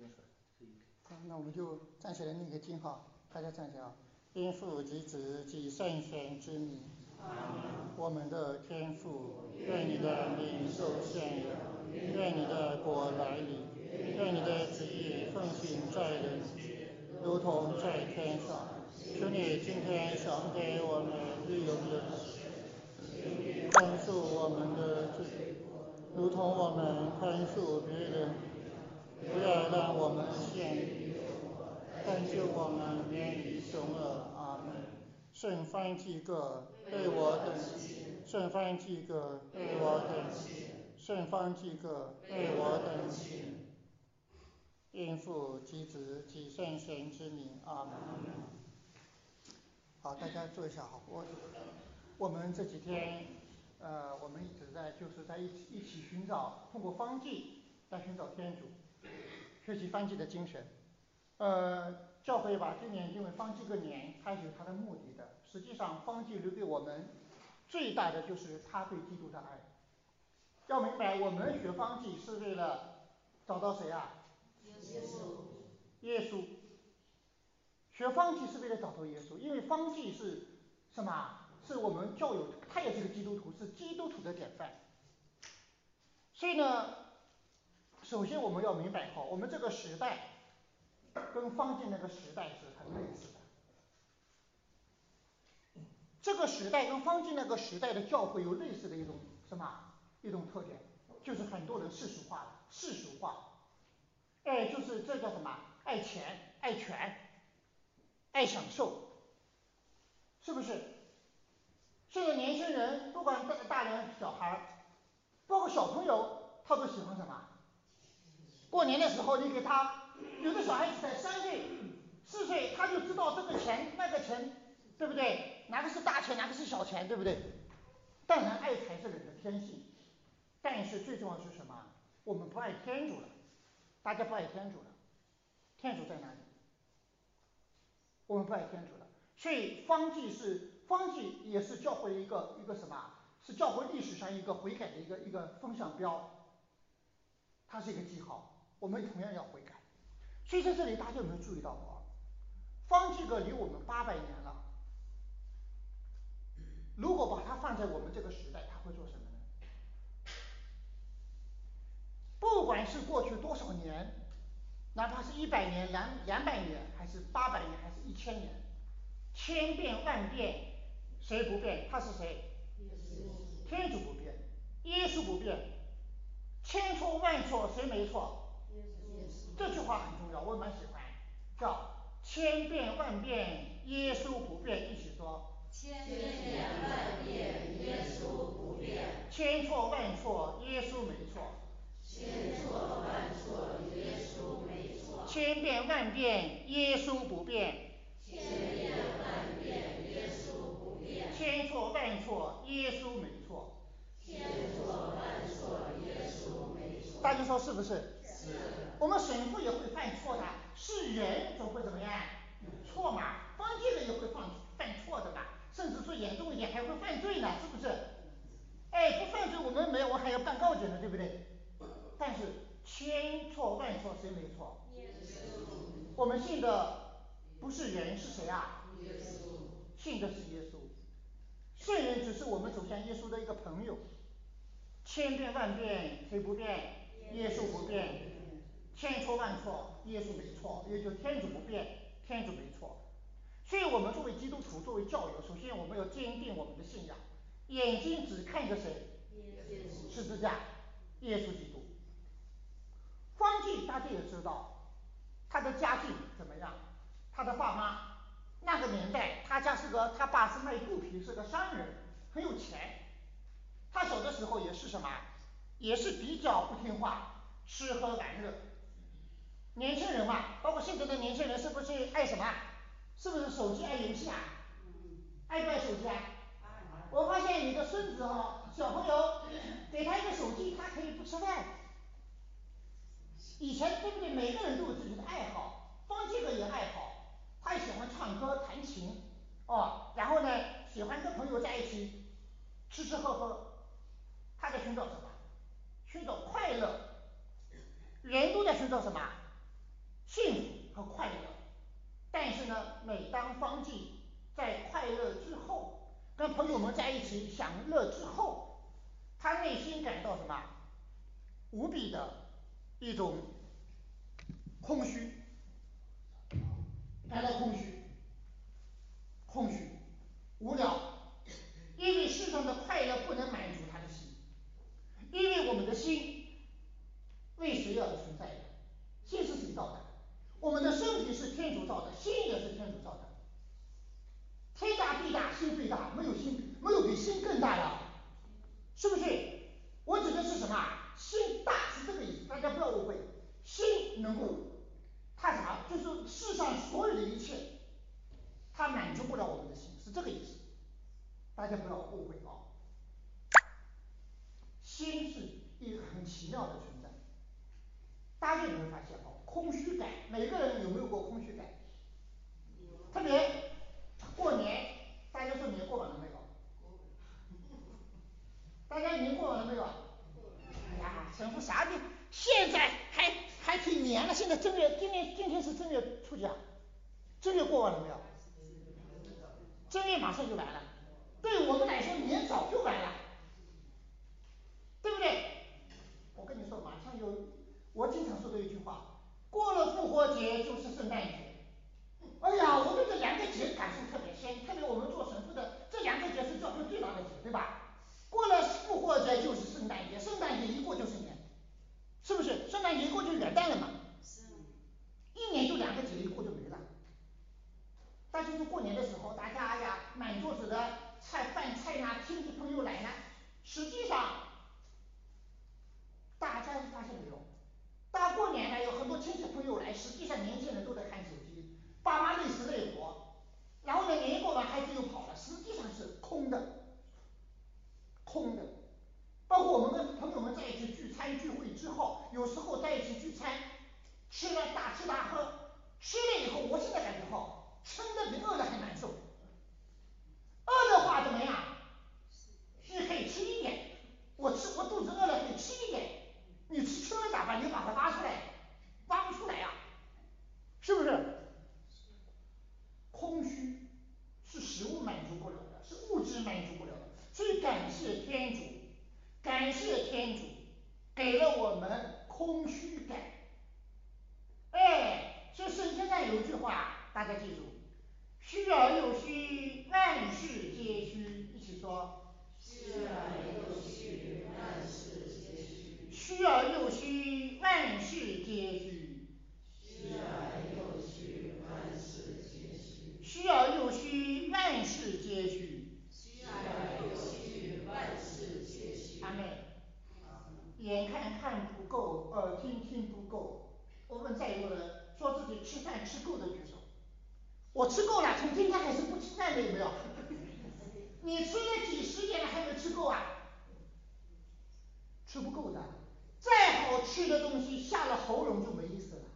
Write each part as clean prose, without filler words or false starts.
好，那我们就暂时来念个经哈，大家站起啊。因父及子及圣神之名，我们的天父，愿你的名受献扬，愿你的国来临，愿你的旨意奉行在人间，如同在天上。求你今天赏给我们日用的食，宽恕我们的罪，如同我们宽恕别人，不要让我们陷于但救我们免于凶恶。阿门。圣方济各，为我等心；圣方济各，为我等心；圣方济各，为我等心。因父及子及圣神之名。阿门。好，大家坐一下好。我们这几天，我们一直在一起寻找，通过方济来寻找天主，学习方济的精神。教会吧，今年因为方济各年，它是有它的目的的。实际上，方济留给我们最大的就是他对基督的爱。要明白，我们学方济是为了找到谁啊？耶稣。学方济是为了找到耶稣，因为方济是什么？是我们教友，他也是个基督徒，是基督徒的典范。所以呢，首先我们要明白好，我们这个时代跟方济那个时代是很类似的。这个时代跟方济那个时代的教会有类似的一种一种特点，就是很多人世俗化了，就是这叫什么？爱钱、爱权、爱享受，是不是？现在年轻人不管大人小孩，包括小朋友，他都喜欢什么？过年的时候，你给他，有的小孩子才3岁、4岁，他就知道这个钱那个钱，对不对？哪个是大钱，哪个是小钱，对不对？当然，爱财是人的天性，但是最重要是什么？我们不爱天主了，大家不爱天主了，天主在哪里？我们不爱天主了，所以方济也是教会的一个什么？是教会历史上一个悔改的一个风向标，它是一个记号，我们同样要悔改。所以在这里大家有没有注意到过？方济各离我们800年了，如果把它放在我们这个时代，它会做什么呢？不管是过去多少年，哪怕是100年、200年，还是800年，还是1000年，千变万变，谁不变？他是谁？天主不变，耶稣不变，千错万错，谁没错？这句话很重要，我蛮喜欢，叫千变万变，耶稣不变。一起说。 千变万变，耶稣不变。 千错万错，耶稣没错。 千错万错，耶稣没错。 千变万变，耶稣不变。 千变万变，耶稣不变。 千错万错，耶稣没错。 千错万错，耶稣没错。 大家说是不是？ 是。 我们神父也会犯错的，是人总会怎么样？有错嘛？方济各也会犯错的嘛，甚至说严重一点还会犯罪呢，是不是？不犯罪我们没有，我还要办告解呢，对不对？但是千错万错，谁没错？ 耶稣。 我们信的不是人，是谁啊？ 耶稣。 信的是耶稣。圣人只是我们走向耶稣的一个朋友。千变万变，谁不变？耶稣不变。千错万错，耶稣没错，也就天主不变，天主没错。所以我们作为基督徒，作为教友，首先我们要坚定我们的信仰，眼睛只看着谁？十字架，耶稣基督。方济大家也知道，他的家境怎么样？他的爸妈那个年代，他爸是卖布匹，是个商人，很有钱。他小的时候也是什么？也是比较不听话，吃喝玩乐。年轻人嘛，包括现在的年轻人，是不是爱什么？是不是手机爱游戏啊？爱不爱手机啊？我发现你的孙子小朋友给他一个手机，他可以不吃饭。以前对不对？每个人都有自己的爱好，方济各也爱好，他也喜欢唱歌弹琴，然后呢，喜欢跟朋友在一起吃吃喝喝。他在寻找什么？寻找快乐。人都在寻找什么？ 幸福和快乐。但是呢，每当方剂在快乐之后，跟朋友们在一起享乐之后，他内心感到什么？无比的一种空虚，感到空虚，无聊，因为世上的快乐不能满足他的心，因为我们的心为谁而存在的？心是谁造的？我们的身体是天主造的，心也是天主造的。天大地大，心最大，没有比心更大的，是不是？我指的是什么？心大是这个意思，大家不要误会。心能够，它什么？就是世上所有的一切，它满足不了我们的心，是这个意思。大家不要误会啊。心是一个很奇妙的存在。大家有没有发现空虚感，每个人有没有过空虚感？特别过年，大家说年过完了没有？大家年过完了没有？哎呀，神父啥的，现在还挺年了，现在正月，今天是正月初几啊？正月过完了没有？正月马上就完了，对我们来说年早就完了，对不对？我跟你说，马上我经常说的一句话，过了复活节就是圣诞节。哎呀，我对这两个节感受特别深，特别我们做神父的，这两个节是教会最大的节，对吧？过了复活节就是圣诞节，圣诞节一过就是年，是不是？圣诞节一过就元旦了嘛，一年就两个节，一过就没了。但就是过年的时候，大家哎呀满桌子的饭菜呐，亲戚朋友来呢，实际上大家发现没有？大过年呢，有很多亲戚朋友来，实际上年轻人都在看手机，爸妈累死累活，然后呢，年过完孩子又跑了，实际上是空的。包括我们跟朋友们在一起聚餐聚会之后，有时候在一起聚餐，吃了大吃大喝，吃了以后，我现在感觉撑得比饿的还难受。饿的话怎么样？你可以吃一点，我肚子饿了可以吃一点，你吃了咋办？你把它挖出来，挖不出来呀，是不是？空虚是食物满足不了的，是物质满足不了的，所以感谢天主给了我们空虚感。所以圣经上有一句话，大家记住：虚而又虚，万事皆虚。一起说： 虚而又虚，万事皆虚。 虚而又虚，万事皆虚。 虚而又虚，万事皆虚。 虚而又虚，万事皆虚。 虚而又虚，万事皆虚。 阿门。眼看不够，耳听不够。我问在座的人，说自己吃饭吃够的举手。我吃够了，从今天开始不吃饭的有没有？你吃了几十年了还没吃够啊？吃不够的，再好吃的东西下了喉咙就没意思了。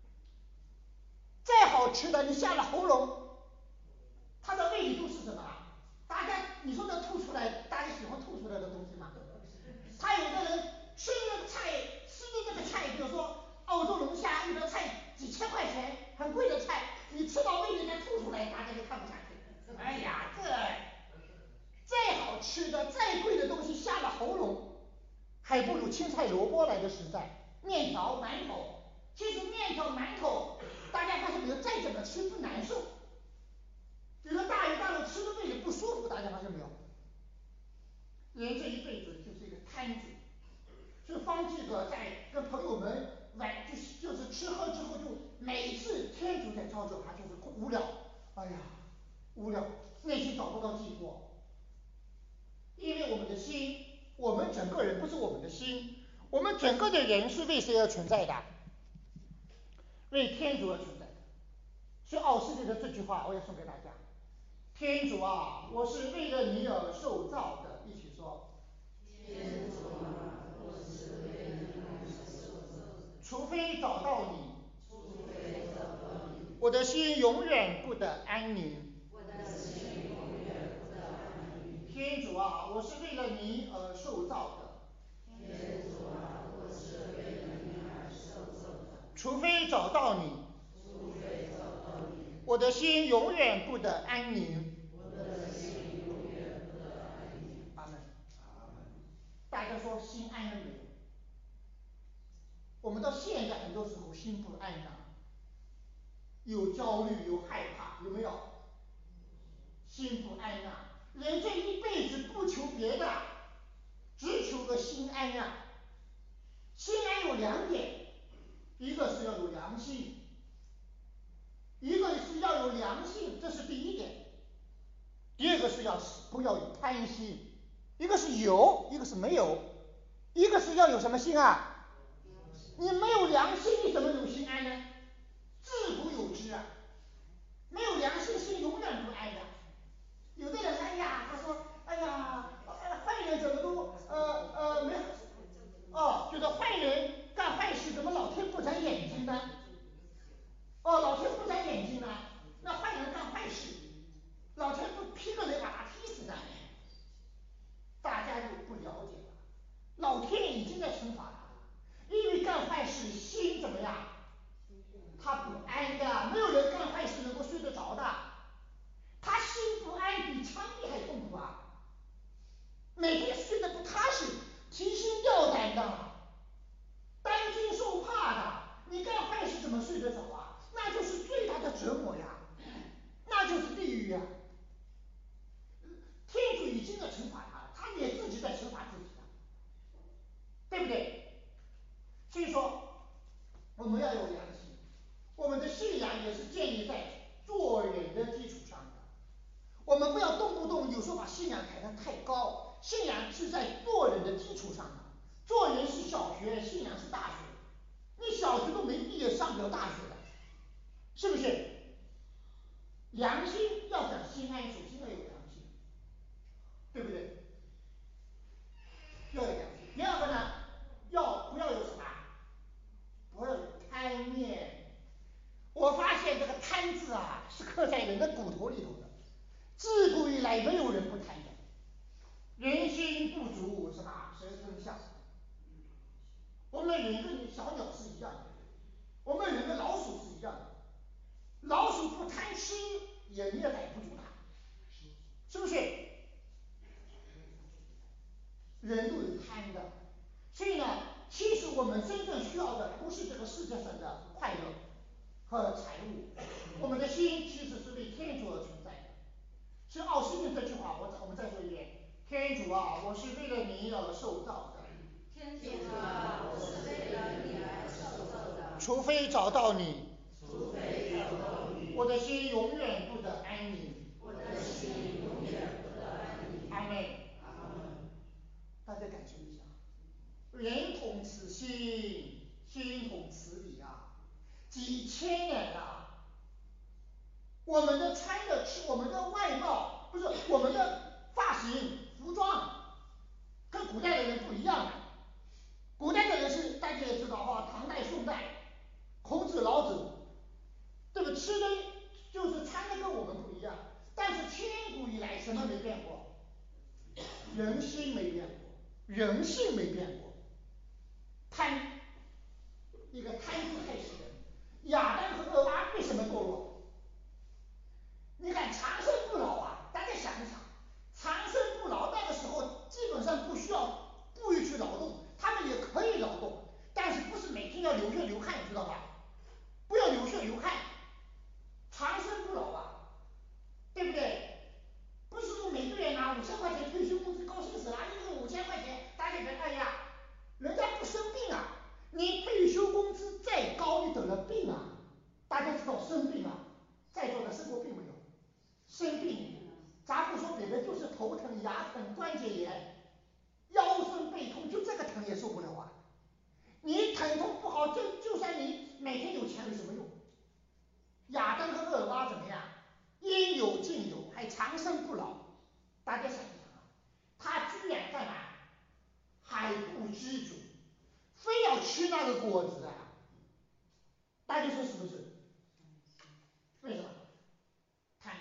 再好吃的你下了喉咙，它的胃里都是什么？大家你说能吐出来，大家喜欢吐出来的东西吗？他有的人吃那个菜，吃的那个菜，比如说澳洲龙虾，一道菜几千块钱，很贵的菜，你吃到胃里再吐出来，大家就看不下去。哎呀，这再好吃的、再贵的东西下了喉咙，还不如青菜萝卜来的实在。面条、馒头，其实面条、馒头，大家发现没有，再怎么吃不难受。有的大鱼大肉吃的胃里不舒服，大家发现没有？人这一辈子就是一个摊子，所以方济各在跟朋友们玩，就是吃喝之后，就每次天主在招惹他，就是无聊，哎呀，无聊，内心找不到寄托。因为我们的心，我们整个人不是我们的心，我们整个的人是为谁而存在的？为天主而存在的。所以奥斯定的这句话我也送给大家：天主啊，我是为了你而受造的。一起说： 天主啊，我是为了你而受造的。 除非找到你， 我的心永远不得安宁。天主啊，我是为了你而受造的。 天主啊，我是为了你而受造的。 除非找到你， 我的心永远不得安宁。阿门。大家说心安了没有？我们到现在很多时候心不安呐，有焦虑，有害怕，有没有？心不安呐。人这一辈子不求别的，只求个心安呀。心安有2点，一个是要有良心，一个是要有良心，这是第一点。第二个是不要有贪心，一个是有，一个是没有。一个是要有什么心啊？你没有良心，你怎么有心安呢？自古有之啊，没有良心，心永远不安的。有的人，哎呀，他说，哎呀，坏人怎么都没觉得坏人干坏事，怎么老天不长眼睛呢？老天不长眼睛呢，那坏人干坏事，老天不劈个雷把他踢死呢？大家就不了解了，老天已经在惩罚他了，因为干坏事心怎么样？他不安的，没有人干坏事能够睡得着的，他心不安比枪毙还痛苦啊！每天睡得不踏实，提心吊胆的，担惊受怕的，你干坏事怎么睡得着啊？那就是最大的折磨呀，那就是地狱呀！天主已经在惩罚他了，他也自己在惩罚自己的，对不对？所以说，我们要有良心，我们的信仰也是建立在做人的基础上的。我们不要动不动有时候把信仰抬得太高，信仰是在做人的基础上的。做人是小学，信仰是大学。你小学都没毕业，上不了大学的，是不是？良心要想心安，首先要有良心，对不对？要有良心。第二个呢，不要有什么？不要有贪念。我发现这个贪字啊，是刻在人的骨头里头的，自古以来没有人不贪的。人心不足是吧？神生相。我们人跟小鸟是一样的，我们人跟老鼠是一样的。老鼠不贪吃，也虐待不住它，是不是？人都有贪的，所以呢，其实我们真正需要的不是这个世界上的快乐和财物，我们的心其实是为天主而存在的。是奥斯定这句话，我们再说一遍：天主啊，我是为了你而受造的。 天主啊，我是为了你而受造的。 除非找到你， 我的心永远不得安宁。 我的心永远不得安宁。 阿门。大家感受一下，人同此心，心同此理啊，几千年了。我们的穿的吃，我们的外貌，不是我们的发型、服装，跟古代的人不一样的。古代的人是大家也知道哈，唐代、宋代，孔子、老子，这个吃的就是穿的跟我们不一样。但是千古以来什么没变过？人心没变过，人性没变过。贪，一个贪字害死人。亚当和厄娃为什么堕落？你看长生不老啊，大家想一想，长生不老那个时候基本上不需要故意去劳动，他们也可以劳动，但是不是每天要流血流汗，知道吧？不要流血流汗，长生不老啊，对不对？不是说每个月拿5000块钱退休工资高兴死了，一个5000块钱，大家觉得哎呀，人家不生病啊，你退休工资再高，你得了病啊，大家知道生病啊，在座的生过病没有？生病，咱不说别的，就是头疼、牙疼、关节炎、腰酸背痛，就这个疼也受不了啊。你疼痛不好，就算你每天有钱有什么用？亚当和厄娃怎么样？应有尽有，还长生不老。大家想一想啊，他居然干嘛？还不知足，非要吃那个果子啊！大家说是不是？为什么？贪，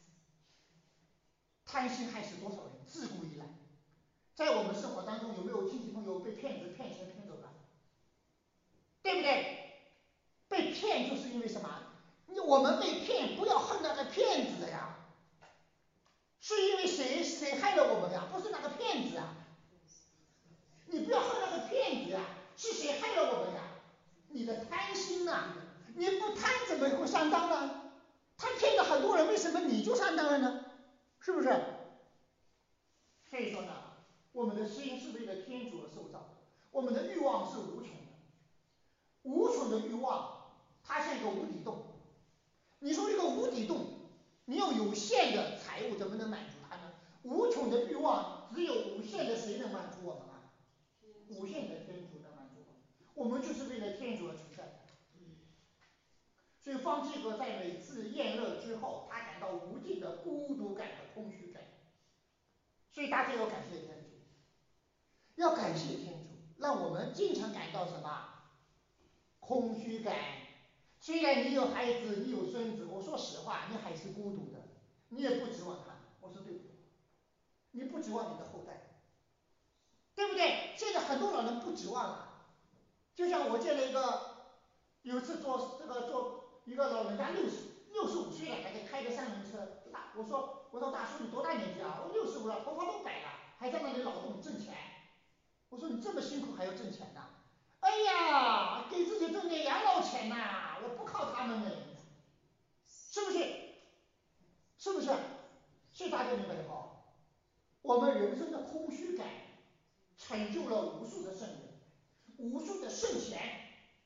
贪心害死多少人？自古以来，在我们生活当中有没有亲戚朋友被骗子骗钱骗走了？对不对？被骗就是因为什么？ 我们被骗，不要恨那个骗子呀，是因为谁害了我们呀？不是那个骗子啊，你不要恨那个骗子呀，是谁害了我们呀？你的贪心呐，你不贪怎么会上当呢？他骗了很多人，为什么你就上当了呢？是不是？所以说呢，我们的心是为了天主而受造的，我们的欲望是无穷的，无穷的欲望，它像一个无底洞。你说一个无底洞，你用有限的财物怎么能满足它呢？无穷的欲望，只有无限的谁能满足我们啊？无限的天主能满足我们，我们就是为了天主而存在的。所以方济各在每次宴乐之后，他感到无尽的孤独感和空虚感，所以大家要感谢天主，要感谢天主，让我们经常感到什么？空虚感。虽然你有孩子，你有孙子，我说实话，你还是孤独的，你也不指望他们，我说对不对？你不指望你的后代，对不对？现在很多老人不指望了，就像我见了有一次做一个老人家65岁了，还在开着三轮车，我说大叔你多大年纪啊？我65了，头发都白了，还在那里劳动挣钱。我说你这么辛苦还要挣钱呐？哎呀，给自己挣点养老钱呐，我不靠他们呢，是不是？是不是？所以大家明白哈，我们人生的空虚感成就了无数的圣人，无数的圣贤。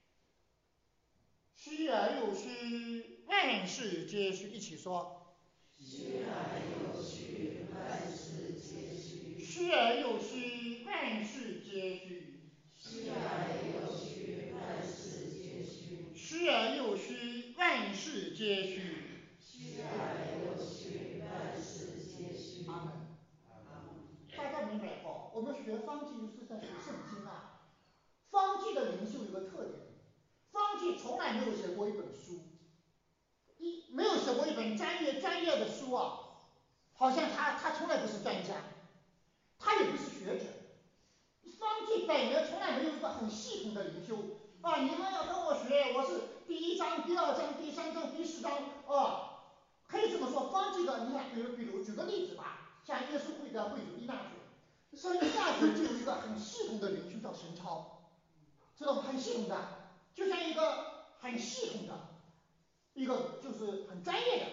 虚而又虚，万事皆虚，一起说。 虚而又虚，万事皆虚。 虚而又虚，万事皆虚。 虚而又虚，万事皆虚。 虚而又虚，万事皆虚。 虚而又虚，万事皆虚。 阿门。大家明白后，我们学方济就是在学圣经啊。方济的灵修有个特点，方济从来没有写过一本书，没有写过一本专业的书啊，好像他从来不是专家，他也不是学者。方济本人从来没有一个很系统的灵修啊，你们要跟我学，我是第1章、第2章、第3章、第4章啊，可以这么说。方济的，你看，比如举个例子吧，像耶稣会的会主依纳爵，所以依纳爵就有一个很系统的灵修叫神操，知道吗？很系统的，就像一个很系统的一个就是很专业的，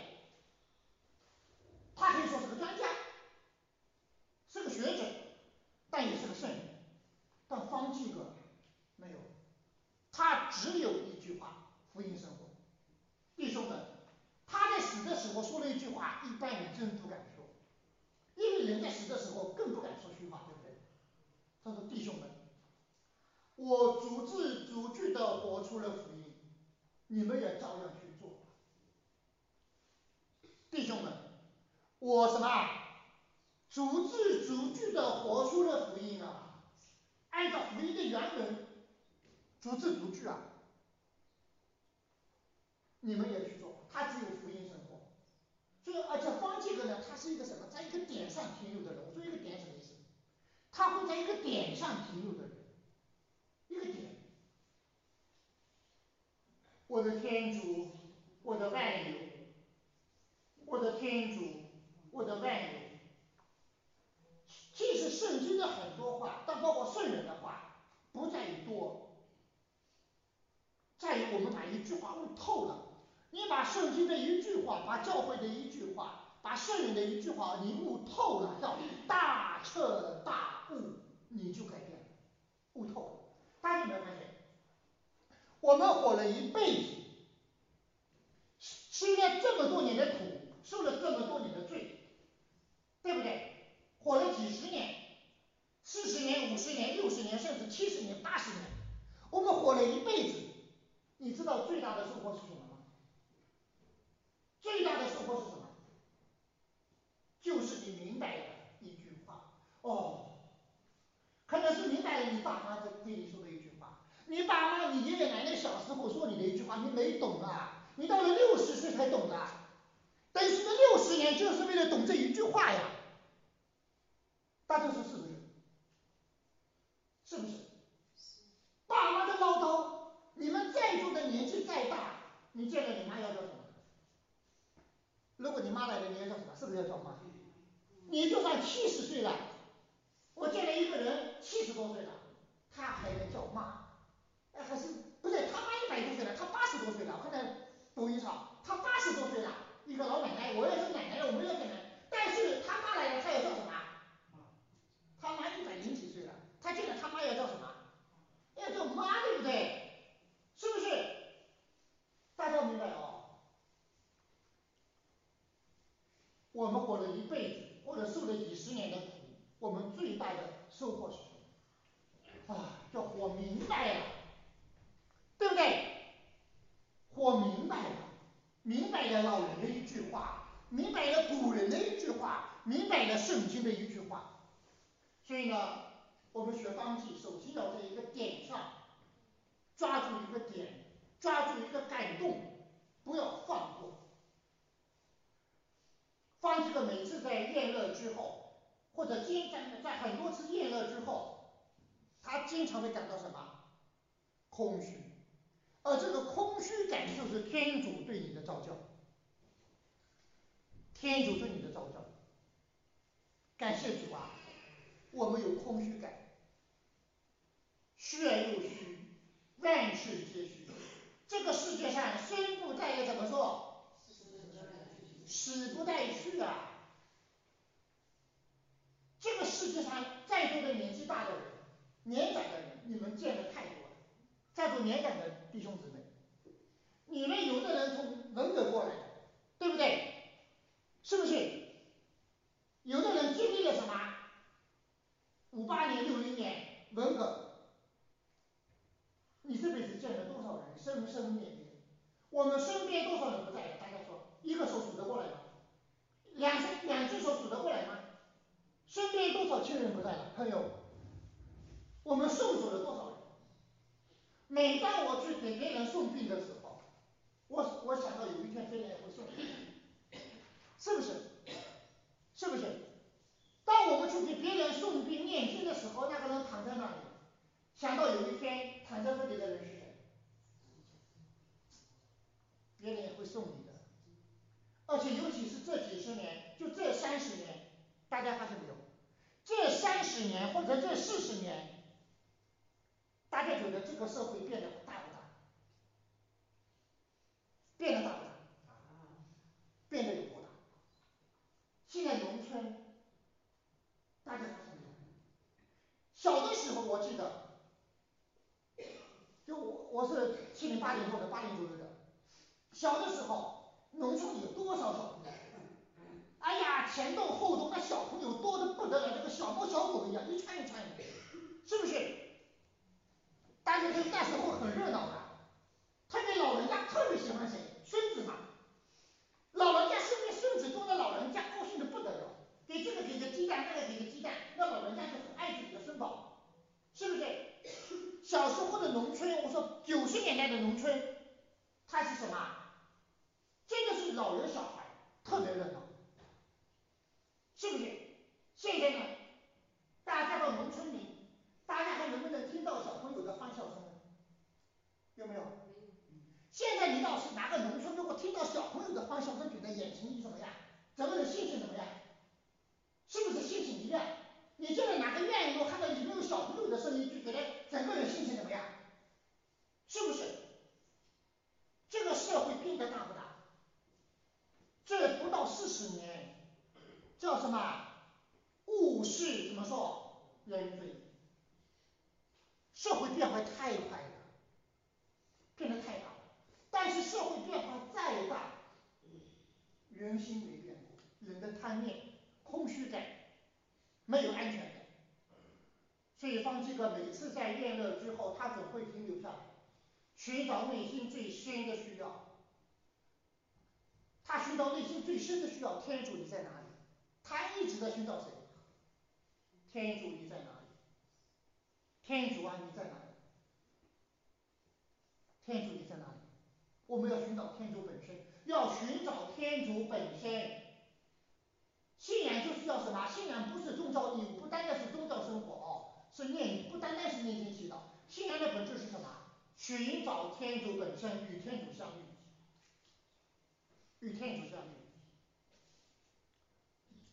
他可以说是个专家，是个学者，但也是个圣人。但方济各没有，他只有一句话：福音生活。弟兄们，他在死的时候说了一句话，一般人真不敢说，因为人在死的时候更不敢说虚话，对不对？他说：“弟兄们，我逐字逐句的活出了福音，你们也照样去做。弟兄们，我什么？逐字逐句的活出了福音啊！按照福音的原文，逐字逐句啊，你们也去做。他只有福音生活。所以，而且方济各呢，他是一个什么？在一个点上停留的人。我说一个点什么意思？他会在一个点上停留的人，一个点。我的天主，我的万有，我的天主，我的万有。其实圣经的很多话，但包括圣人的话，不在于多，在于我们把一句话悟透了。你把圣经的一句话，把教会的一句话，把圣人的一句话，你悟透了，叫大彻大悟，你就改变了，悟透了。大家有没有发现？我们活了一辈子，吃了这么多年的苦，受了这么多年的罪，对不对？活了几十年，40年、50年、60年，甚至70年、80年，我们活了一辈子。你知道最大的收获是什么吗？最大的收获是什么？就是你明白了一句话，可能是明白了你爸妈对你说的一句话，你爸妈、你爷爷奶奶小时候说你的一句话，你没懂啊，你到了60岁才懂的，但是这60年就是为了懂这一句话呀。大家说是不是？是不是？爸妈的唠叨，你们在座的年纪再大，你见了你妈要叫什么？ 妈来的，你要叫什么？是不是要叫妈？你就算70岁了，我见了一个人70多岁了，他还能叫妈，还是不对？他妈100多岁了，他80多岁了。我看到抖音上，他80多岁了，一个老奶奶，我要是奶奶了，我没有奶奶，但是他妈来了，他要叫什么？他妈100几岁了，他见了他妈要叫什么？要叫妈，对不对？是不是？大家明白哦？我们活了一辈子，或者受了几十年的苦，我们最大的收获是什么？啊，叫活明白了，对不对？活明白了，明白了老人的一句话，明白了古人的一句话，明白了圣经的一句话。所以呢，我们学方济，首先要在一个点上抓住一个点，抓住一个感动，不要放过。方济各每次在宴乐之后，或者在很多次宴乐之后，他经常会感到什么？空虚。而这个空虚感就是天主对你的召叫，天主对你的召叫。感谢主啊，我们有空虚感，虚而又虚，万事皆虚。这个世界上生不带来怎么说？死不带去啊！这个世界上在座的年纪大的人、年长的人，你们见的太多了。在座年长的弟兄姊妹，你们有的人从文革过来的，对不对？是不是？有的人经历了什么？58年、60年文革，你这辈子见了多少人生生灭灭？我们身边多少人不在了？大家说，一个手数得过来吗？两只手数得过来吗？身边多少亲人不在了？朋友，我们送走了多少人？每当我去给别人送病的时候，我想到有一天别人也会送病，是不是？是不是？当我们去给别人送病念经的时候，那个人躺在那里，想到有一天躺在这里的人是谁？别人也会送你的。而且尤其是这几十年，就这30年，大家发现没有？这30年或者这40年，大家觉得这个社会变得大不大？变得大不大？变得有多大？现在农村，大家发现没有？小的时候我记得，就我是70、80后的80左右的，小的时候，农村里有多少小朋友？哎呀，前洞后洞，那小朋友多的不得了，这个小猫小狗一样，一串一串的，是不是？大家那时候很热闹的，特别老人家特别喜欢谁？孙子嘛。老人家身边孙子多的老人家高兴的不得了，给这个给个鸡蛋，那个给个鸡蛋，那老人家就很爱自己的孙宝，是不是？小时候的农村，我说90年代的农村，它是什么？真的是老人小孩特别热闹，是不是？现在呢，大家到农村里，大家还能不能听到小朋友的欢笑声呢？有没有？现在你要是哪个农村，如果听到小朋友的欢笑声，觉得眼前一怎么样？整个人心情怎么样？是不是心情一亮？你进了哪个院，如果看到里面有小朋友的声音，就觉得整个人心情怎么样？是不是？这个社会变得大不大？这不到40年，叫什么？物是怎么说？人非。社会变化太快了，变得太大了。但是社会变化再大，人心没变过，人的贪念、空虚感，没有安全感。所以方济各每次在宴乐之后，他总会停留下来，寻找内心最深的需要。他寻找内心最深的需要，天主你在哪里？他一直在寻找谁？天主你在哪里？天主啊你在哪里？天主你在哪里？我们要寻找天主本身，要寻找天主本身。信仰就是要什么？信仰不是宗教义务，不单单是宗教生活哦，是不单单是念经祈祷。信仰的本质是什么？寻找天主本身，与天主相遇，与天主相遇。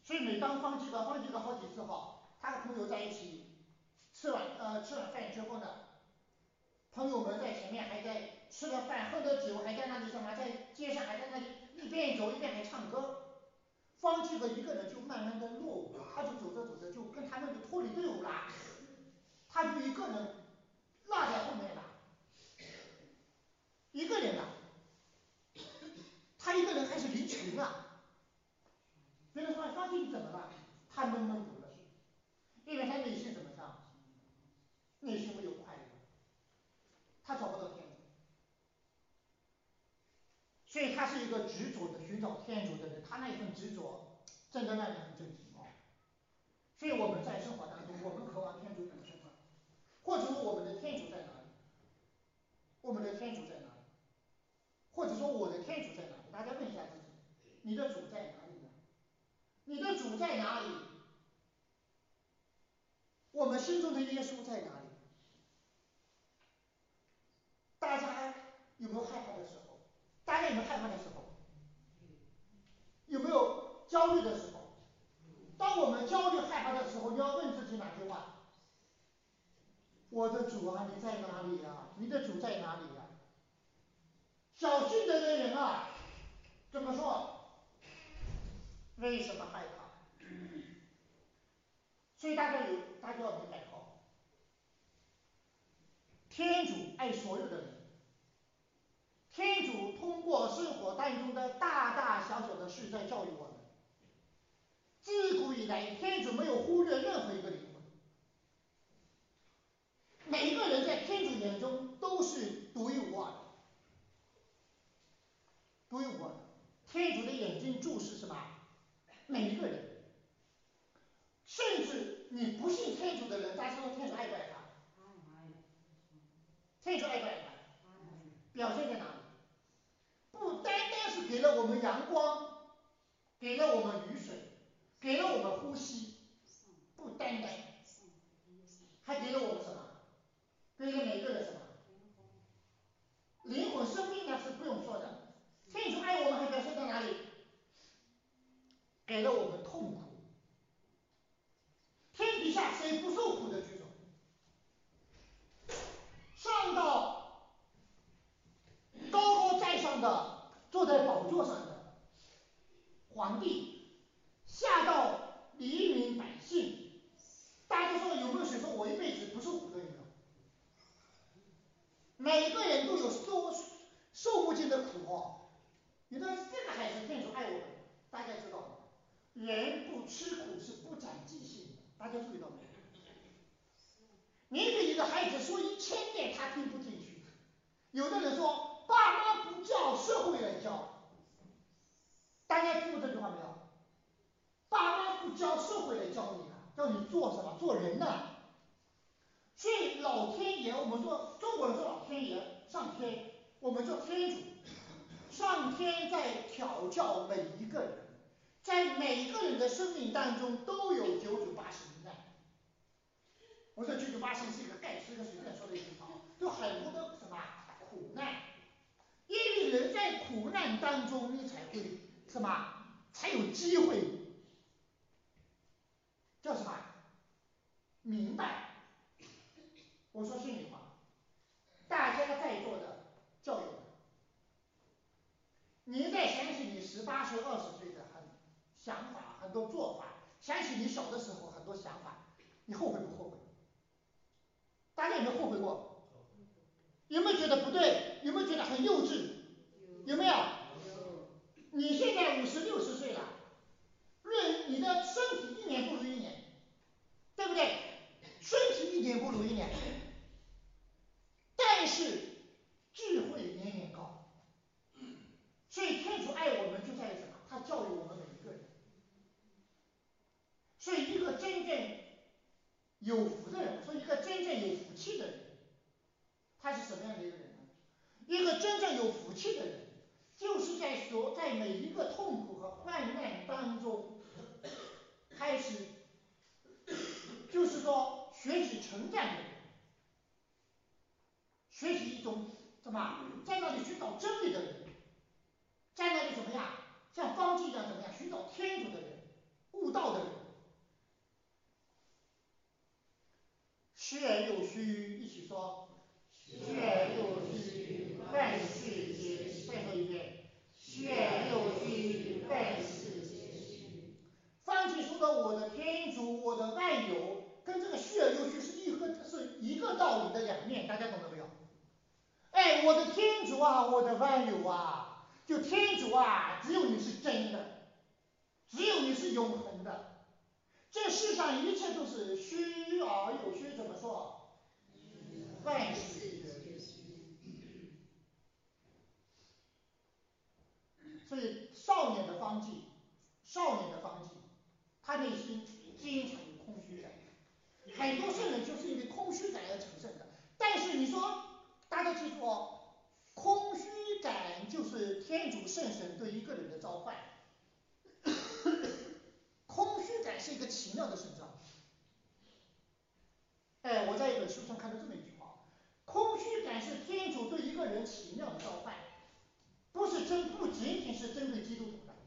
所以每当方济各好几次后，他和朋友在一起吃完饭之后呢，朋友们在前面还在吃了饭喝了酒，还在那里什么，在街上还在那里一边走一边还唱歌。方济各一个人就慢慢的落伍了，他就走着走着就跟他们就脱离队伍了，他就一个人落在后面了，一个人了，他一个人开始离群了。别人说方济你怎么了？他闷闷不乐，因为他内心怎么样？内心没有快乐，他找不到天主，所以他是一个执着的寻找天主的人，他那一份执着真的让人很震惊哦。所以我们在生活当中，我们渴望天主本身吗？或者说我们的天主在哪里？我们的天主在哪里？或者说我的天主在哪里？大家问一下自己，你的主在哪里呢？你的主在哪里？我们心中的耶稣在哪里？大家有没有害怕的时候？大家有没有害怕的时候？有没有焦虑的时候？当我们焦虑害怕的时候，你要问自己哪句话？我的主啊，你在哪里呀？你的主在哪里呀？小信德的人啊，怎么说？为什么害怕？所以大家要明白哦，天主爱所有的人，天主通过生活当中的大大小小的事在教育我们。自古以来，天主没有忽略任何一个灵魂，每个人在天主眼中都是独一无二的，独一无二的。天主的眼睛注视什么？每一个人，甚至你不信天主的人，大家说天主爱不爱他？天主爱不爱他？表现在哪里？不单单是给了我们阳光，给了我们雨水，给了我们呼吸，不单单，还给了我们什么？给了每个人什么？灵魂生命那是不用说的。天主爱我们还表现在哪里？给了我们痛苦。天底下谁不受苦的举手？上到高高在上的坐在宝座上的皇帝，下到黎民百姓，大家说有没有谁说我一辈子不受苦的？有没有？每个人都有受不尽的苦哦。你说这个还是天主爱我们，大家知道吗？人不吃苦是不长记性的，大家注意到没有？你给一个孩子说1000遍，他听不进去。有的人说爸妈不教，社会来教，大家听过这句话没有？爸妈不教，社会来教你啊，教你做什么？做人呢。所以老天爷，我们说中国人说老天爷，上天，我们说天主，上天在调教每一个人，在每一个人的生命当中都有9九八十一难。我说9九八十是一个概词，随便说的一句话，有很多的什么苦难，因为人在苦难当中，你才会什么，才有机会，叫什么？明白。我说心里话，大家在座的教友们，你再想起你18岁、20岁的想法，很多做法，想起你小的时候很多想法，你后悔不后悔？大家有没有后悔过？有没有觉得不对？有没有觉得很幼稚？有没有？你现在50、60岁了，论你的身体一年不如一年，对不对？身体一年不如一年，但是智慧年年高。所以天主爱我们就在于什么？他教育我们每一个人。所以一个真正有福的人，说一个真正有福气的人，他是什么样的一个人呢？一个真正有福气的人，就是在每一个痛苦和患难当中，开始，就是说学习成长的人，学习一种什么，在那里寻找真理的人，在那里怎么样，像方济一样怎么样寻找天主的人，悟道。 道的人。血肉虚，一起说。血肉虚，万事皆虚。再说一遍。血肉虚，万事皆虚。方济说的我的天主，我的万有，跟这个血肉虚是一个道理的两面，大家懂了没有？哎，我的天主啊，我的万有啊，就天主啊，只有你是真的，只有你是永恒的。这世上一切都是虚而有虚，怎么说？万事皆虚。所以少年的方济，他内心经常有空虚感。很多圣人就是因为空虚感而成圣的。但是你说，大家记住哦，空虚感就是天主圣神对一个人的召唤。空虚感是一个奇妙的神召。哎，我在一本书上看到这么一句话：空虚感是天主对一个人奇妙的召唤，不仅仅是针对基督徒的，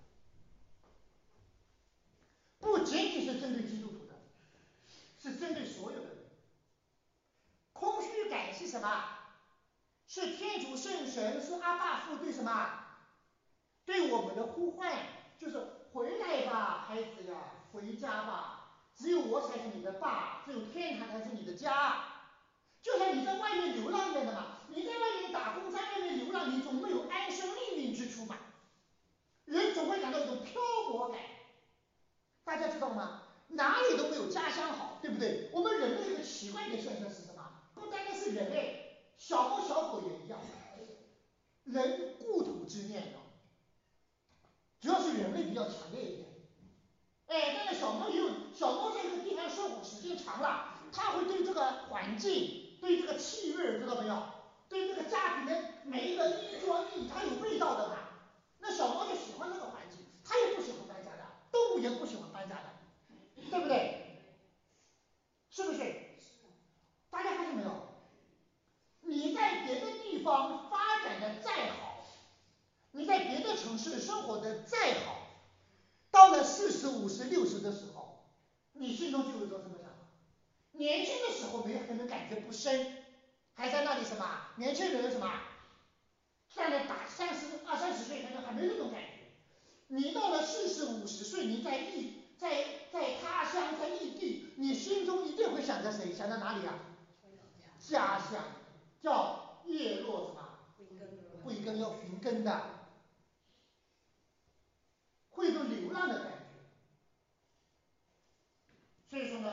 不仅仅是针对基督徒的，是针对所有的人。空虚感是什么？是天主圣神，是阿爸父对什么？对我们的呼唤，就是回来吧，孩子呀，回家吧。只有我才是你的爸，只有天堂才是你的家。就像你在外面流浪一样的嘛，你在外面打工，在外面流浪，你总没有安身立命之处嘛。人总会感到一种漂泊感，大家知道吗？哪里都没有家乡好，对不对？我们人类一个奇怪的现象是什么？不单单是人类，小猫小狗也一样，人故土之念啊，主要是人类比较强烈一点。哎，但是小猫在一个地方生活时间长了，它会对这个环境，对这个气味，知道没有？对这个家庭的每一个衣着衣，它有味道的嘛。那小猫就喜欢那个环境，它也不喜欢搬家的，动物也不喜欢搬家的，对不对？是不是？大家发现没有？你在别的地方发展的再好，你在别的城市生活的再好，到了40、50、60的时候，你心中就有一种什么想法？年轻的时候可能感觉不深，还在那里什么？年轻人什么？上来打20、30岁，可能还没这种感觉。你到了40、50岁，你在他乡，在异地，你心中一定会想着谁？想着哪里啊？家乡，叫叶落什么？慧根，要寻根的，会有种流浪的感觉。所以说呢，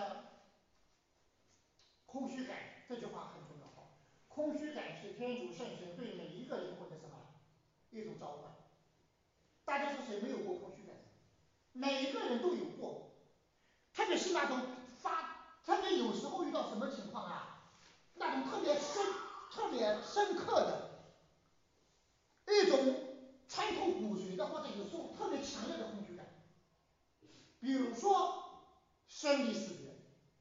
空虚感这句话很重要。空虚感是天主圣神对每一个灵魂的什么？一种召唤。大家说谁没有过空虚感？每一个人都有过，特别是那种特别有时候遇到什么情况啊？那种特别深刻的一种穿透骨髓的，或者有时候特别强烈的空虚感。比如说生离死别，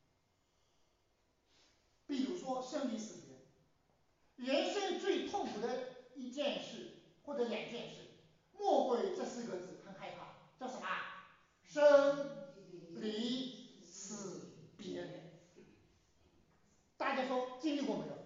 人生最痛苦的一件事或者2件事，莫过于这4个字，很害怕，叫什么？生离死别。大家说经历过没有？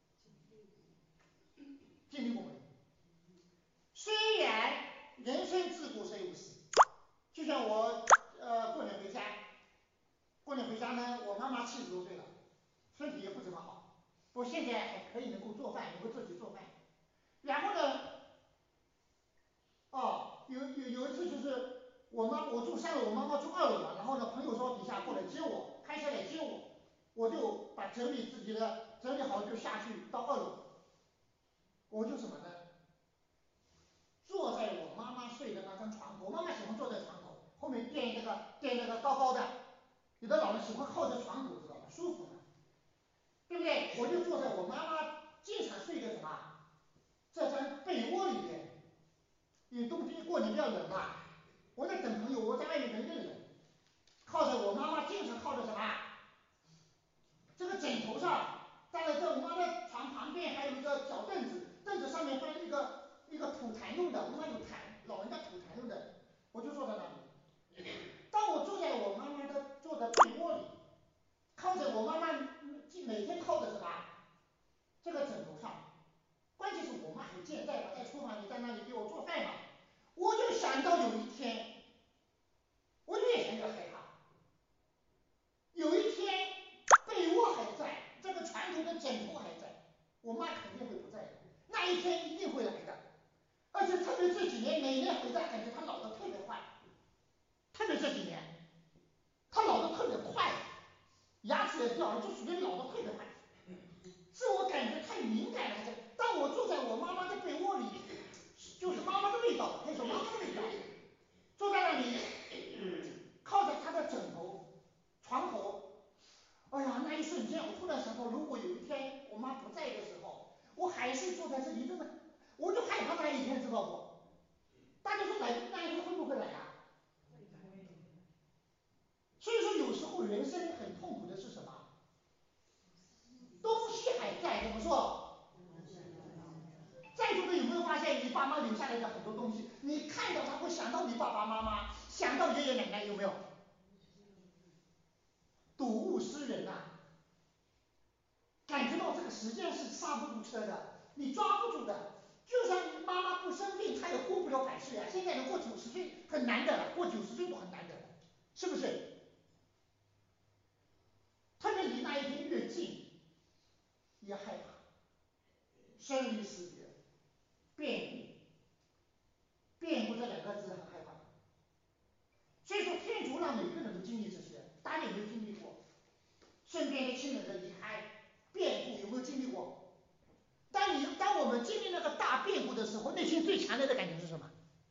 经历过没有？虽然人生自古谁无死，就像我过年回家呢，我妈妈70多岁了，身体也不怎么好，不过现在还可以能够做饭，能够自己做饭。然后呢，有一次就是我住3楼，我妈妈住2楼嘛，然后呢，朋友说底下过来接我，开车来接我，我就把整理好就下去到2楼，我就什么呢？坐在我妈妈睡的那张床头，我妈妈喜欢坐在床头，后面垫那个高高的，有的老人喜欢靠着床头，知道吧？舒服嘛，对不对？我就坐在我妈妈经常睡的什么这张被窝里边，因为冬天过年比较冷嘛，我在等朋友，我在外面等一个人，靠着我妈妈经常靠着什么？这个枕头上，在我妈的床旁边还有一个小凳子，凳子上面放了一个吐痰用的，我妈有痰，老人家吐痰用的，我就坐在那里。当我坐在我天一定会来的，而且特别这几年，每年回家感觉他老得特别快，特别这几年，他老得特别快，牙齿也掉了，就属于老得特别快。自我感觉太敏感了。当我坐在我妈妈的被窝里，就是妈妈的味道，可以说妈妈的味道，坐在那里，靠着她的枕头、床头，哎呀，那一瞬间，我突然想到，如果有一天我妈不在的时候，我还是坐在这里，真的，我就害怕那一天，知道不？大家说来那一天会不会来啊？所以说，有时候人生很痛苦的是什么？东西还在，怎么说？在座的有没有发现，你爸妈留下来的很多东西，你看到他会想到你爸爸妈妈，想到爷爷奶奶，有没有？睹物思人呐，感觉到这个时间是刹不住车的，你抓不住的。就算妈妈不生病，她也过不了100岁啊。现在能过90岁很难的了，过90岁都很难得，是不是？特别离那一天越近，越害怕。生离死别，变故，变故这2个字很害怕。所以说，天主让每个人都经历这些，大家有没有经历过？身边的亲人的离开、变故，有没有经历过？当我们经历那个大变故的时候，内心最强烈的感觉是什么？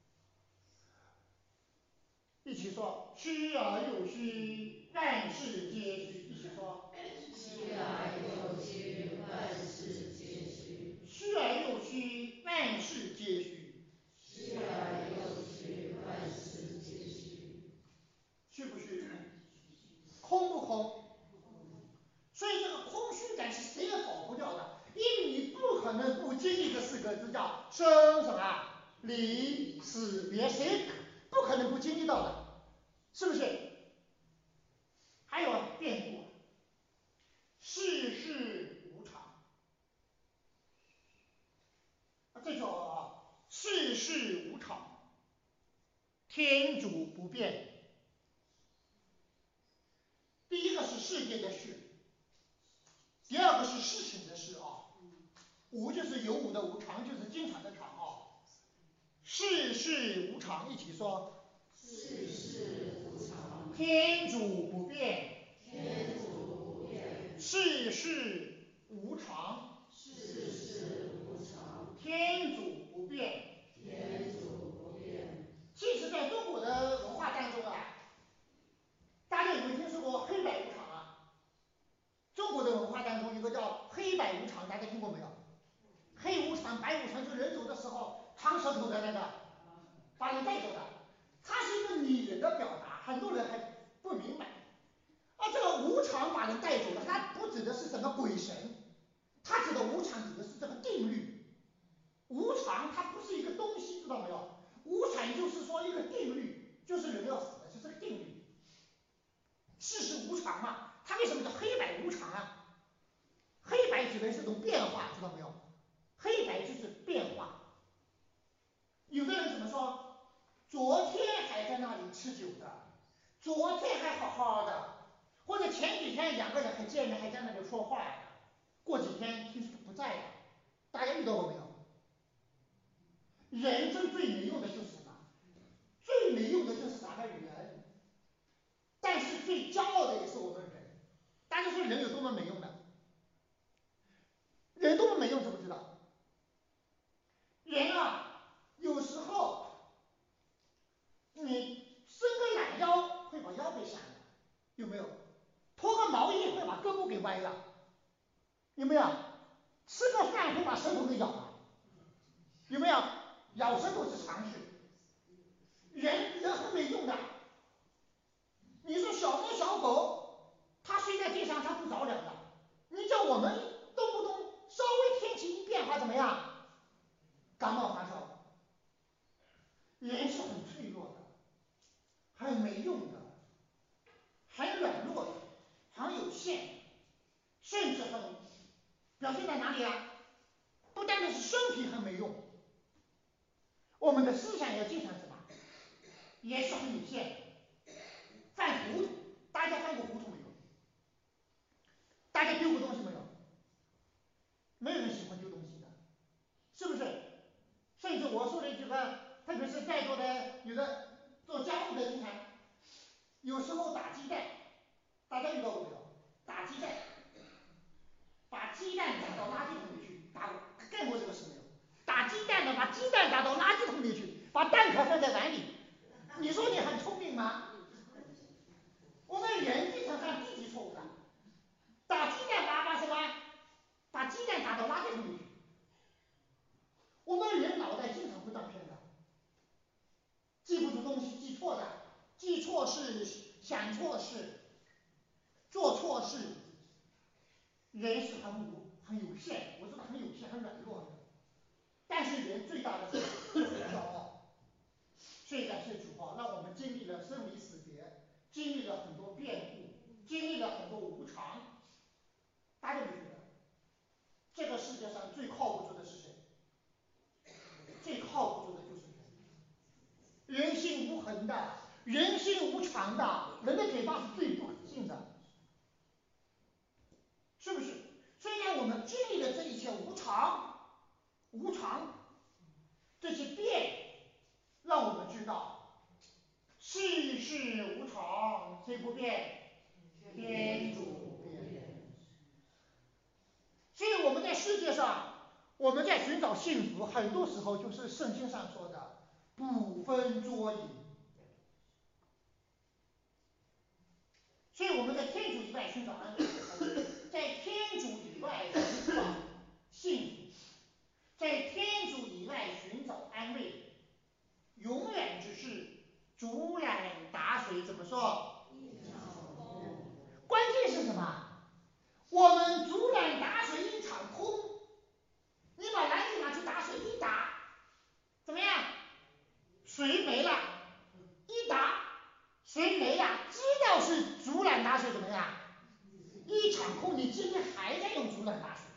一起说：虚而又虚，万事皆虚。一起说： 虚而又虚，万事皆虚。 虚而又虚，万事皆虚。 虚而又虚，万事皆虚。 虚不虚？空不空？所以这个空虚感是谁也跑不掉的，因为你不可能不经历这4个字，叫生什么离死别，谁不可能不经历到的，是不是？还有变故，世事无常，这叫世事无常，天主不变。第一个是世界的事，第二个是事情的事啊。无就是有无的无，常就是经常的常啊。世事无常，一起说： 世事无常， 天主不变。 天主不变。 世事无常， 世事无常， 天主不变。 天主不变。 其实在中国的文化当中啊，大家有没有听说过黑白无常啊？中国的文化当中有个叫黑白无常，大家听过没有？黑无常、白无常，就人走的时候长舌头的那个，把人带走的，它是一个拟人的表达，很多人还不明白。这个无常把人带走的，它不指的是什么鬼神，它指的无常指的是这个定律。无常它不是一个东西，知道没有？无常就是说一个定律，就是人要死的，是这个定律。世事无常嘛，它为什么叫黑白无常啊？黑白指的是种变化，知道没有？黑白就是变化。有的人怎么说？昨天还在那里吃酒的，昨天还好好的，或者前几天2个人还见面，还在那里说话的，过几天听说不在了。大家遇到过没有？人生最没用的就是什么？最没用的就是咱们人，但是最骄傲的也是我们人。大家说人有多么没用的？人多么没用，知不知道？人啊，有时候你伸个懒腰会把腰给闪了，有没有？脱个毛衣会把胳膊给歪了，有没有？吃个饭会把舌头给咬了，有没有？咬舌头是常事。人很没用的。你说小猫小狗，它睡在地上它不着凉的，你叫我们动不动稍微天气一变化怎么样？感冒发烧。人是很脆弱的，很没用的，很软弱的，很有限的，甚至很表现在哪里啊？不单单是身体很没用，我们的思想也经常什么，也是很有限的，犯糊涂。大家犯过糊涂没有？大家丢过东西没有？没有人喜欢丢东西的， 是不是？甚至我说的这个，特别是在座的有的做家务的，经常有时候打鸡蛋，大家遇到过没有？打鸡蛋，把鸡蛋打到垃圾桶里去，干过这个事没有？打鸡蛋的，把鸡蛋打到垃圾桶里去，把蛋壳放在碗里，你说你很聪明吗？我们人经常犯低级错误的，打鸡蛋把什么？把鸡蛋打到垃圾桶里去。我们人脑袋经常会断片的，记不住东西，记错的，记错事，想错事，做错事。人是很有限，我说的很有限，很软弱的。但是人最大的是骄傲。所以感谢主让我们经历了生离死别，经历了很多变故，经历了很多无常。大家有没有觉得，这个世界上最靠不住的是谁？最靠不住的就是人。人心无痕的，人心无常的，人的嘴巴是最不可信的，是不是？虽然我们经历了这一切无常，这些变，让我们知道世事无常，谁不变？天主不变。所以我们在世界上，我们在寻找幸福，很多时候就是圣经上说的捕风捉影。所以我们在天主以外寻找安慰，在天主以外寻找幸福，在天主以外寻找安慰，永远只是竹篮打水。怎么说？关键是什么？我们竹篮打水一场空。你把篮子拿去打水，一打怎么样？水没了，一打水没了，知道是竹篮打水怎么样？一场空。你今天还在用竹篮打水，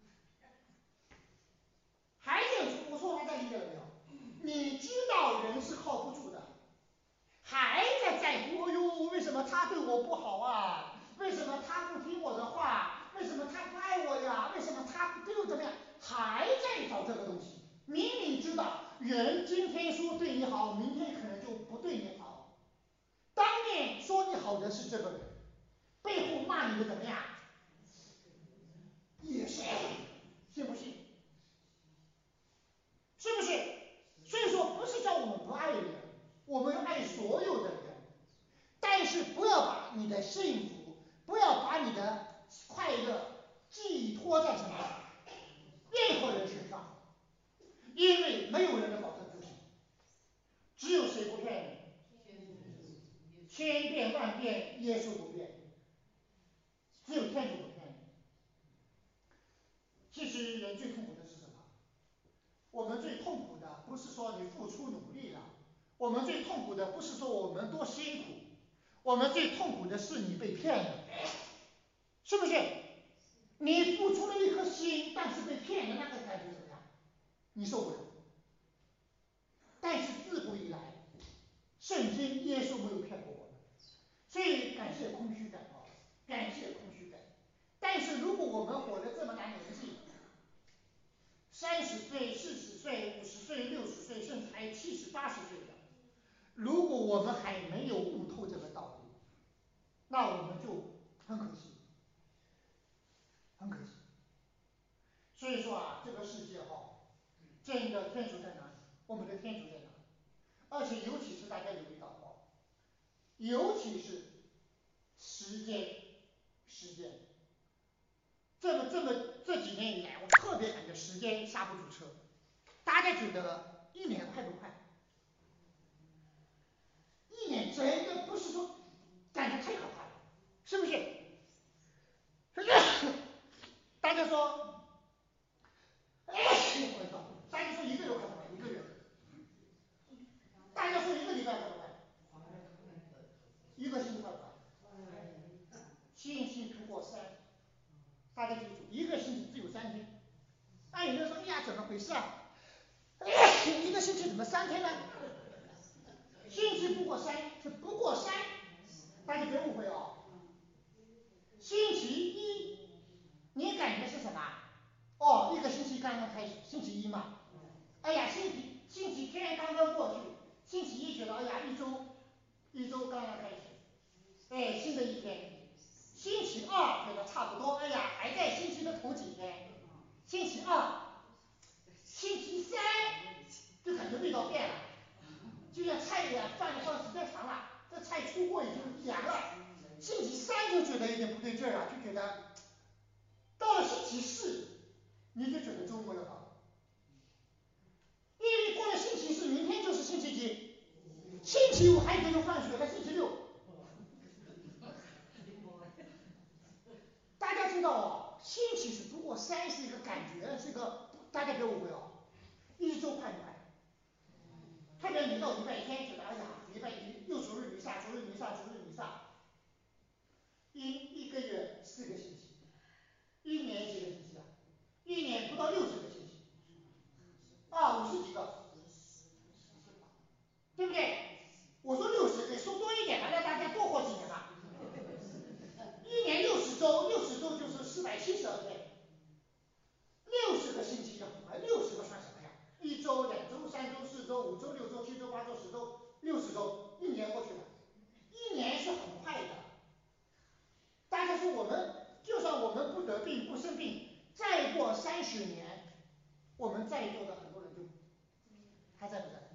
还在用。我说大家理解了没有？你知道人是靠不住的，还在乎，哎呦，为什么他对我不好啊？为什么他不听我的话？为什么他不爱我呀？为什么他不对我怎么样？还在找这个东西。明明知道人今天说对你好，明天可能就不对你好。当面说你好的是这个人，背后骂你的怎么样？也是，信不信？是不是？所以说不是叫我们不爱人，我们要爱所有的人，但是不要把你的幸福，不要把你的快乐寄托在什么任何人身上，因为没有人能保证自己，只有谁不骗你？千变万变，耶稣不变，只有天主不骗你。其实人最痛苦的是什么？我们最痛苦的不是说你付出努力了，我们最痛苦的不是说我们多辛苦，我们最痛苦的是你被骗了，是不是？你付出了一颗心，但是被骗的那个感觉怎么样？你受不了。但是自古以来，圣经耶稣没有骗过我们，所以感谢空虚感啊，感谢空虚感。但是如果我们活了这么大年纪，30岁、40岁、50岁、60岁，甚至还有70、80岁的，如果我们还没有悟透这个道理，那我们就很可惜，很可惜。所以说啊，这个世界真的天主在哪里？我们的天主在哪里？而且尤其是大家留意到尤其是时间，这几年以来，我特别感觉时间刹不住车。大家觉得一年快不快？一年真的不是说感觉太可怕了，是不是？大家说，大家说一个月快不快？一个月。大家说一个礼拜快不快？一个星期快不快？星期不过3。大家记住，一个星期只有3天。有人说，哎呀，怎么回事啊？一个星期怎么3天呢？星期不过3，是不过3，大家别误会哦。星期一，你感觉是什么？一个星期刚刚开始，星期一嘛。 出国已经凉了，星期三就觉得有点不对劲儿了，就觉得到了星期四你就觉得周末了吧，因为过了星期四，明天就是星期几？星期五孩子就放学了，星期六。大家知道哦，星期四不过三是一个感觉，是一个大家别误会哦，一周快不快？特别你到礼拜天觉得，哎呀，礼拜一又主日弥撒，主日弥撒，主日弥撒，一个月4个星期，一年几个星期啊？一年不到60个星期，啊，50几个，对不对？我说60个，说多一点吧，让大家多活几年吧。一年60周，60周就是472天，60个星期，60个算什么呀？1周、2周、3周、4周、5周、6周、7周、8周、10周、60周，一年过去了，一年是很快的。大家说我们就算我们不得病不生病，再过30年，我们在座的很多人就还在不在？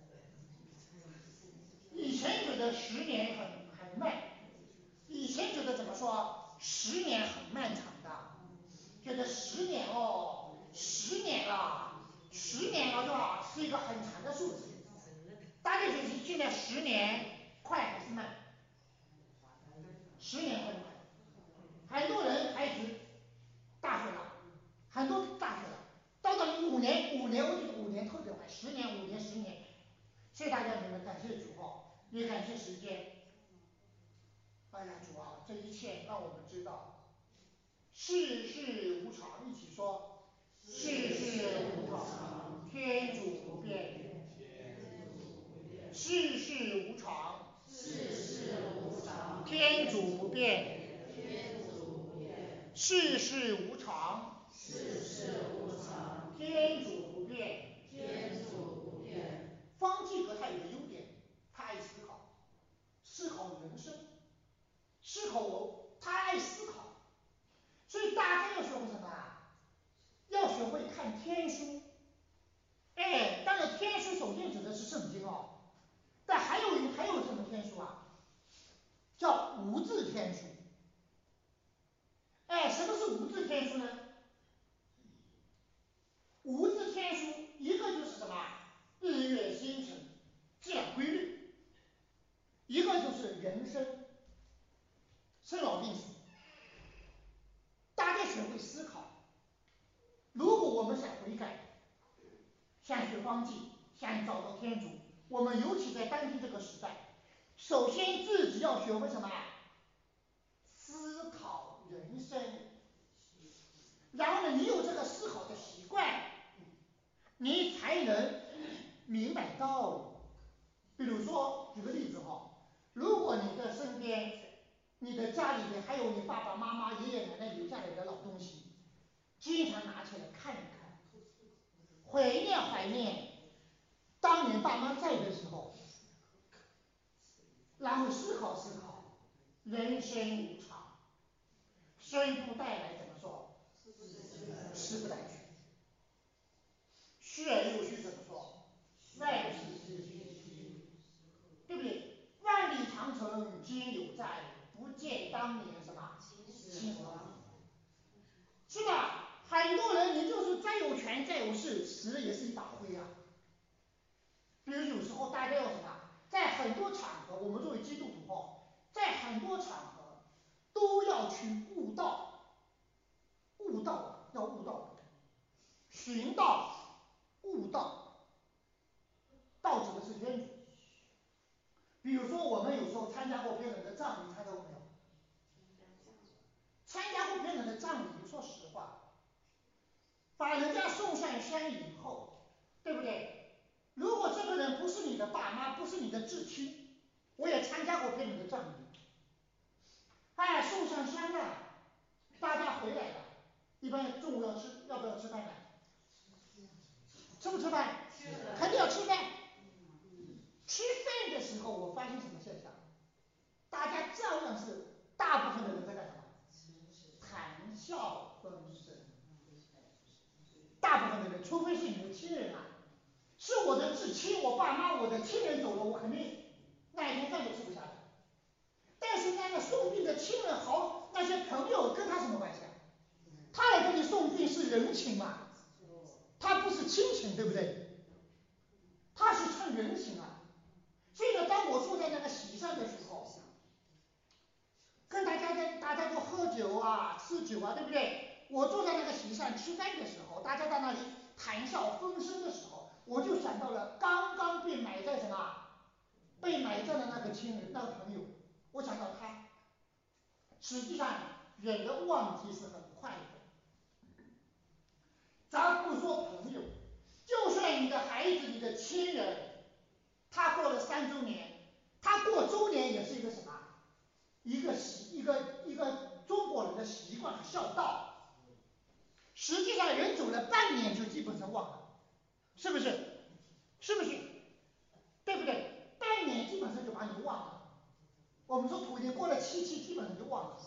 以前觉得10年很慢，以前觉得怎么说，10年很漫长的，觉得10年哦，10年了，10年了是吧？是一个很长的数字。大家觉得现在10年快还是慢？10年快不快？很多人孩子大学了，很多大学了，到了5年，我觉得5年特别快，10年、5年、10年，所以大家觉得感谢主哦，也感谢时间。哎呀，主啊，这一切让我们知道，世事无常，一起说，世事无常，天主不变。世事无常，天主不变。世事无常，天主不变。方济各他有个优点，他爱思考，思考人生，他爱思考，所以大家要学会什么啊？要学会看天书。哎，当然天书首先指的是圣经哦，但还有什么天书啊？叫无字天书。哎，什么是无字天书呢？无字天书一个就是什么？日月星辰自然规律，一个就是人生生老病死。大家学会思考，如果我们想悔改，想学方济，想找到天主，我们尤其在当今这个时代，首先自己要学会什么？思考人生。然后呢，你有这个思考的习惯，你才能明白道理。比如说，举个例子哈，如果你的身边、你的家里面还有你爸爸妈妈、爷爷奶奶留下来的老东西，经常拿起来看一看，怀念当年爸妈在的时候，然后思考，人生无常，生不带来怎么说？死不带去。虚而又虚怎么说？外实皆虚，对不对？万里长城今犹在，不见当年什么秦始皇。是吧？很多人你就是再有权再有势，死了也是一把灰啊。比如有时候大家要什么，在很多场合，我们作为基督徒在很多场合都要去悟道，要悟道，寻道，悟道，道指的是天主。比如说我们有时候参加过别人的葬礼，参加过没有？参加过别人的葬礼，说实话，把人家送上山以后，对不对？如果这个人不是你的爸妈，不是你的至亲，我也参加过别人的葬礼，哎，送上山了，大家回来了，一般中午要不要吃饭呢？吃不吃饭？肯定要吃饭。吃饭的时候，我发现什么现象？大家照样是大部分的人在干什么？谈笑风生。大部分的人，除非是你的亲人啊，是我的至亲，我爸妈，我的亲人走了，我肯定那一天饭都吃不下来。 那个送病的亲人好，那些朋友跟他什么关系啊？他来给你送病是人情嘛，他不是亲情，对不对？他是称人情啊。所以呢，当我坐在那个席上的时候，跟大家都喝酒啊、吃酒啊，对不对？我坐在那个席上吃饭的时候，大家在那里谈笑风生的时候，我就想到了刚刚被埋在的那个亲人、那个朋友，我想到他。实际上，人的忘记是很快的。咱不说朋友，就算你的孩子、你的亲人，他过了3周年，他过周年也是一个什么？一个中国人的习惯和孝道。实际上，人走了半年就基本上忘了，是不是？是不是？对不对？半年基本上就把你忘了。我们说土地过了7期，基本上就忘了，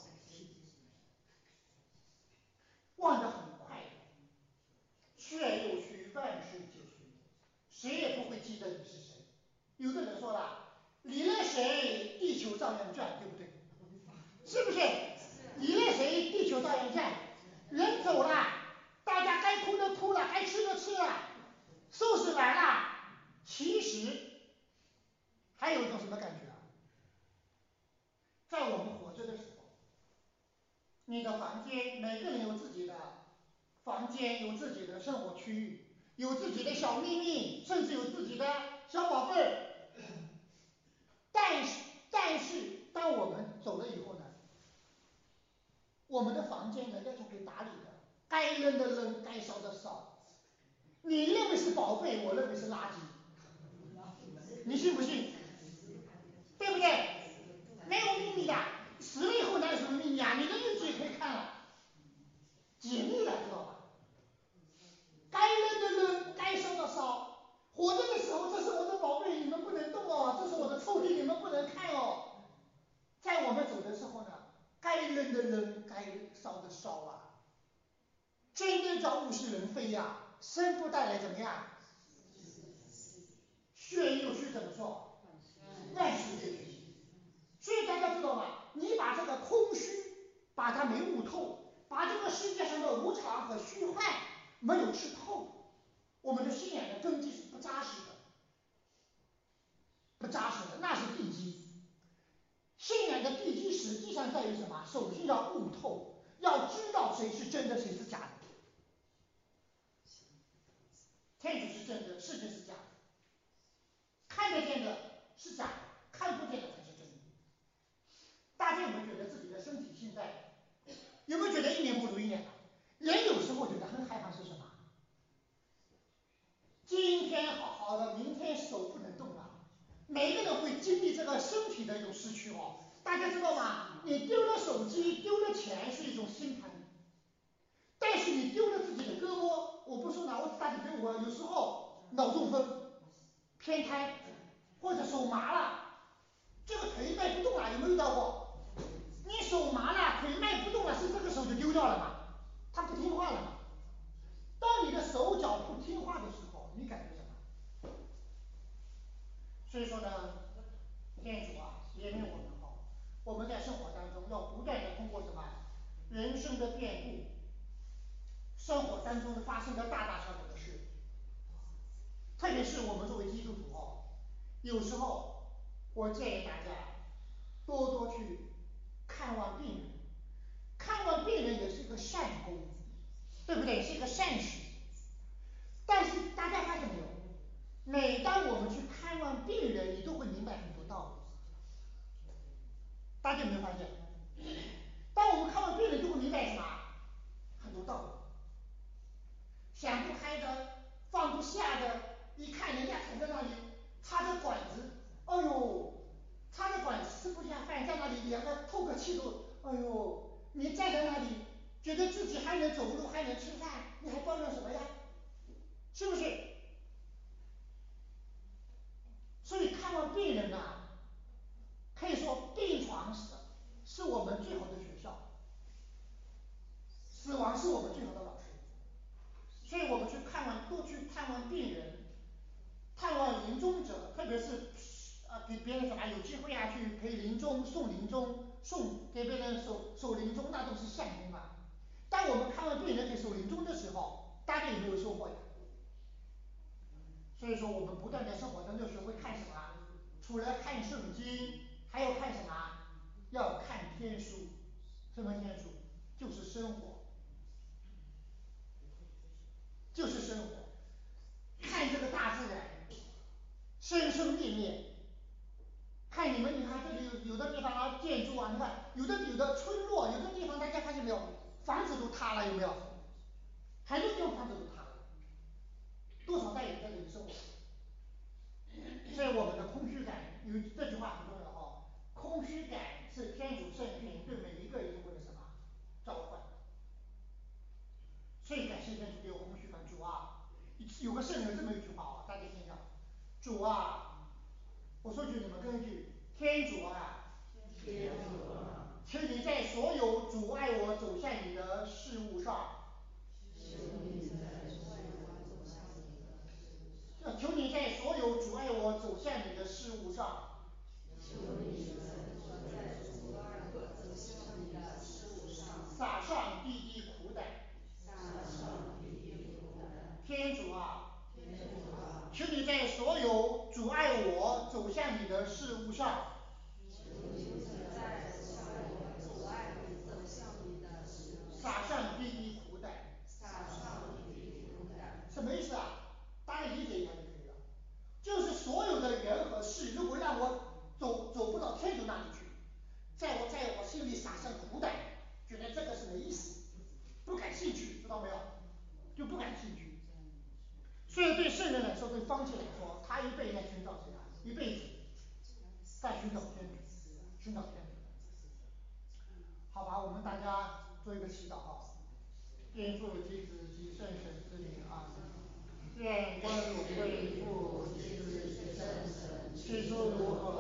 忘得很快的。去而又去，万事皆虚，谁也不会记得你是谁。有的人说了，离了谁，地球照样转，对不对？是不是？离了谁，地球照样转。人走了，大家该哭的哭了，该吃的吃了，收拾完了。其实还有一种什么感觉啊？在我们活着的时候，你的房间，每个人有自己的房间，有自己的生活区域，有自己的小秘密，甚至有自己的小宝贝儿。但是，当我们走了以后呢，我们的房间人家就会打理的，该扔的扔，该烧的烧。你认为是宝贝，我认为是垃圾，你信不信？对不对？没有秘密的，死了以后哪有什么秘密啊？你的日记也可以看了，解密了，知道吧？该扔的扔，该烧的烧。活着的时候，这是我的宝贝，你们不能动哦，这是我的抽屉，你们不能看哦。在我们走的时候呢，该扔的扔，该烧的烧啊。真的叫物是人非呀，生不带来怎么样？血又虚怎么说？万事皆虚。所以大家知道吗？你把这个空虚，把它没悟透，把这个世界上的无常和虚幻没有吃透，我们的信仰的根基是不扎实的，不扎实的，那是地基。信仰的地基实际上在于什么？首先要悟透，要知道谁是真的，谁是假的。天主是真的，世界是假的，看得见的是假的，看不见的才是真的。大家有没有觉得自己的身体现在有没有觉得一年不如一年了？人有时候觉得很害怕是什么？今天好好的，明天手不能动了。每个人会经历这个身体的一种失去哦。大家知道吗？你丢了手机，丢了钱是一种心疼，但是你丢了自己的胳膊，我不说哪，我大家比我有时候脑中风、偏瘫，或者手麻了，这个腿迈不动了，有没有遇到过？你手麻了，腿迈不动了，是这个手就丢掉了嘛？它不听话了嘛？当你的手脚不听话的时候，你感觉什么？所以说呢，天主啊，怜悯我们哈！我们在生活当中要不断的通过什么人生的变故，生活当中发生的大大小小的事，特别是我们作为基督徒哦，有时候我建议大家多多去看望病人，看望病人也是一个善功，对不对？是一个善事。但是大家发现没有？每当我们去看望病人，你都会明白很多道理。大家有没有发现？当我们看望病人，就会明白什么？很多道理。想不开的，放不下的，一看人家躺在那里插着管子，哎呦，插着管子吃不下饭，在那里连个透个气都，哎呦，你站在那里，觉得自己还能走路，还能吃饭，你还抱怨什么呀？是不是？所以看望病人呐、可以说病床给别人什么有机会啊去陪临终送临终送给别人守临终，那都是相公啊。当我们看望病人给守临终的时候，大家有没有收获呀？所以说我们不断在生活当中学会看什么？除了看圣经，还要看什么？要看天书。什么天书？就是生活，就是生活。看这个大自然，生生灭灭。看你们，你看这里有的地方啊，建筑啊，你看有的村落，有的地方大家发现没有，房子都塌了，有没有？很多地方房子都塌了，多少代人在这里生活。所以我们的空虚感，有这句话很重要哦，空虚感是天主圣灵对每一个灵魂的什么召唤？所以感谢天主给我空虚感，主啊，有个圣人这么一句话啊，大家听一下，主啊，我说句你们跟句，天主啊， 天主啊， 请你在所有阻碍我走向你的事物上，求你在所有阻碍我走向你的事物上，撒上滴滴苦胆。天主啊，求你在所有阻碍我走向你的事物上，撒上滴滴苦胆。什么意思啊？大家理解一下就可以了。就是所有的人和事，如果让我走不到天主那里去，在我心里撒上苦胆，觉得这个是没意思，不感兴趣，知道没有？就不感兴趣。所以对圣人来说，对方济来说，他一辈子在寻找谁啊？一辈子在寻找天主，寻找天主。好吧，我们大家做一个祈祷哈。天父及子及圣神之名啊，愿光荣归父及子及圣神，起初如何